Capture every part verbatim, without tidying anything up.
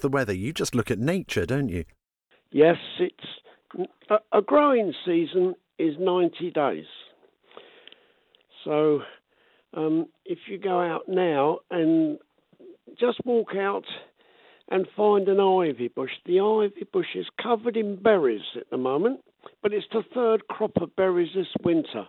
the weather. You just look at nature, don't you? Yes, it's a, a growing season is ninety days. So um, if you go out now and just walk out and find an ivy bush, the ivy bush is covered in berries at the moment, but it's the third crop of berries this winter.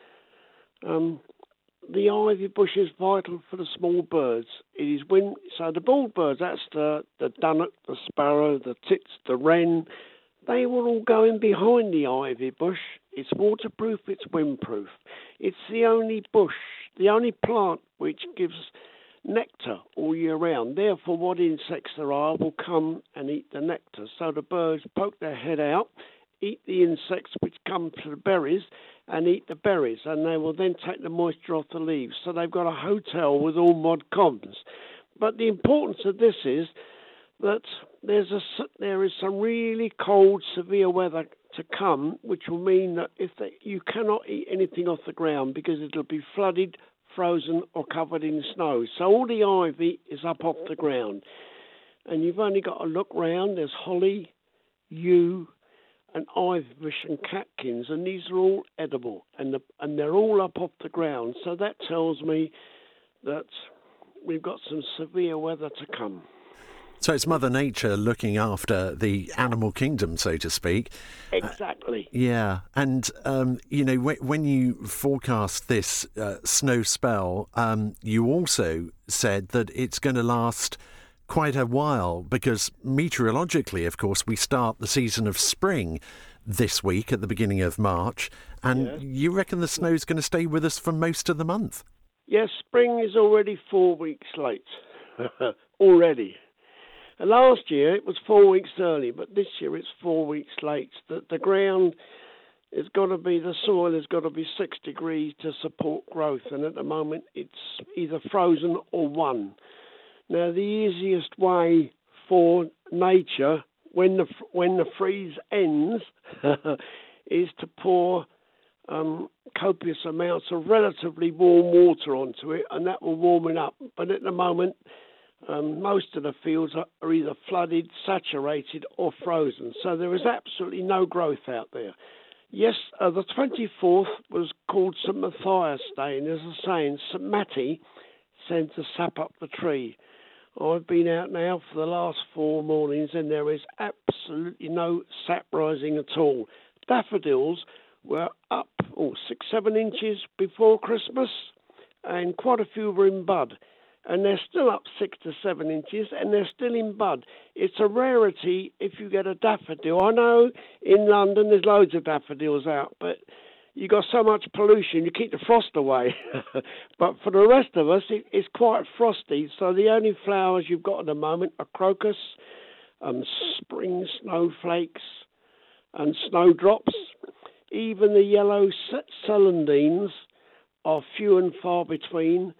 Um, the ivy bush is vital for the small birds. It is wind, so the bald birds, that's the, the dunnock, the sparrow, the tits, the wren, they will all go in behind the ivy bush. It's waterproof, it's windproof. It's the only bush, the only plant which gives nectar all year round. Therefore, what insects there are will come and eat the nectar. So the birds poke their head out, eat the insects which come to the berries, and eat the berries, and they will then take the moisture off the leaves. So they've got a hotel with all mod cons. But the importance of this is that there's a, there is some really cold, severe weather to come, which will mean that if they, you cannot eat anything off the ground because it'll be flooded, frozen or covered in snow. So all the ivy is up off the ground. And you've only got to look round. There's holly, yew, and ivy bush and catkins, and these are all edible, and the, and they're all up off the ground. So that tells me that we've got some severe weather to come. So it's Mother Nature looking after the animal kingdom, so to speak. Exactly. Uh, yeah. And, um, you know, w- when you forecast this uh, snow spell, um, you also said that it's going to last quite a while because meteorologically, of course, we start the season of spring this week at the beginning of March. And Yes. You reckon the snow's going to stay with us for most of the month? Yes, spring is already four weeks late. Already. Last year it was four weeks early, but this year it's four weeks late. The, the ground has got to be, the soil has got to be six degrees to support growth, and at the moment it's either frozen or one. Now the easiest way for nature, when the when the freeze ends, is to pour um, copious amounts of relatively warm water onto it, and that will warm it up. But at the moment, Um, most of the fields are, are either flooded, saturated or frozen. So there is absolutely no growth out there. Yes, uh, the twenty-fourth was called Saint Matthias Day, and there's a saying, Saint Matty sent to sap up the tree. I've been out now for the last four mornings and there is absolutely no sap rising at all. Daffodils were up oh, six, seven inches before Christmas, and quite a few were in bud. And they're still up six to seven inches, and they're still in bud. It's a rarity if you get a daffodil. I know in London there's loads of daffodils out, but you got so much pollution, you keep the frost away. But for the rest of us, it, it's quite frosty. So the only flowers you've got at the moment are crocus, um, spring snowflakes, and snowdrops. Even the yellow celandines are few and far between.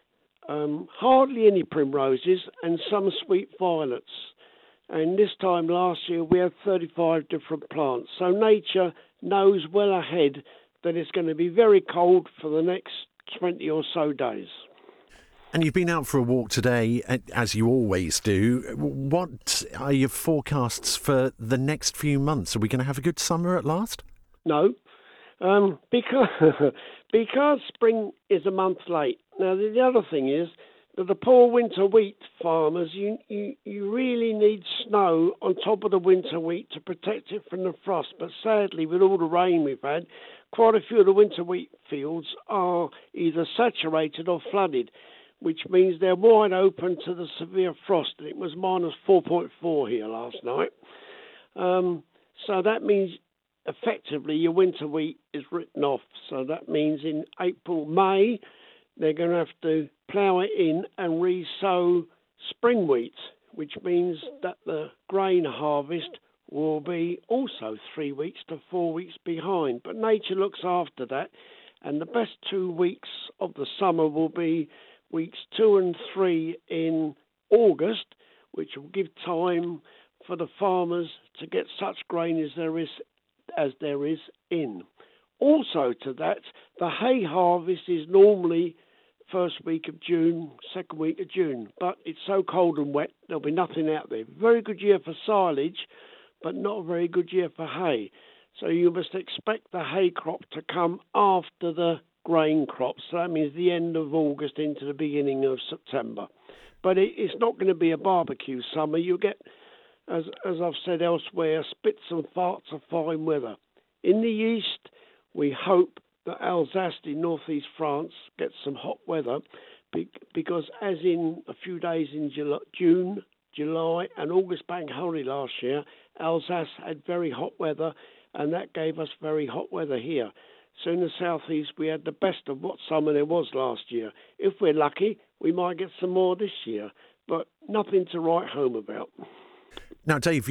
Um, hardly any primroses and some sweet violets. And this time last year we had thirty-five different plants. So nature knows well ahead that it's going to be very cold for the next twenty or so days. And you've been out for a walk today, as you always do. What are your forecasts for the next few months? Are we going to have a good summer at last? No, um, because because spring is a month late. Now, the, the other thing is that the poor winter wheat farmers, you, you, you really need snow on top of the winter wheat to protect it from the frost. But sadly, with all the rain we've had, quite a few of the winter wheat fields are either saturated or flooded, which means they're wide open to the severe frost. And it was minus four point four here last night. Um, so that means effectively your winter wheat is written off. So that means in April, May, they're going to have to plough it in and re-sow spring wheat, which means that the grain harvest will be also three weeks to four weeks behind. But nature looks after that, and the best two weeks of the summer will be weeks two and three in August, which will give time for the farmers to get such grain as there is as there is in. Also to that, the hay harvest is normally first week of June, second week of June. But it's so cold and wet, there'll be nothing out there. Very good year for silage, but not a very good year for hay. So you must expect the hay crop to come after the grain crop. So that means the end of August into the beginning of September. But it, it's not going to be a barbecue summer. You'll get, as, as I've said elsewhere, spits and farts of fine weather. In the east, we hope that Alsace in northeast France gets some hot weather because as in a few days in July, June, July and August bank holiday last year, Alsace had very hot weather and that gave us very hot weather here. So in the southeast we had the best of what summer there was last year. If we're lucky, we might get some more this year, but nothing to write home about. Now, Dave,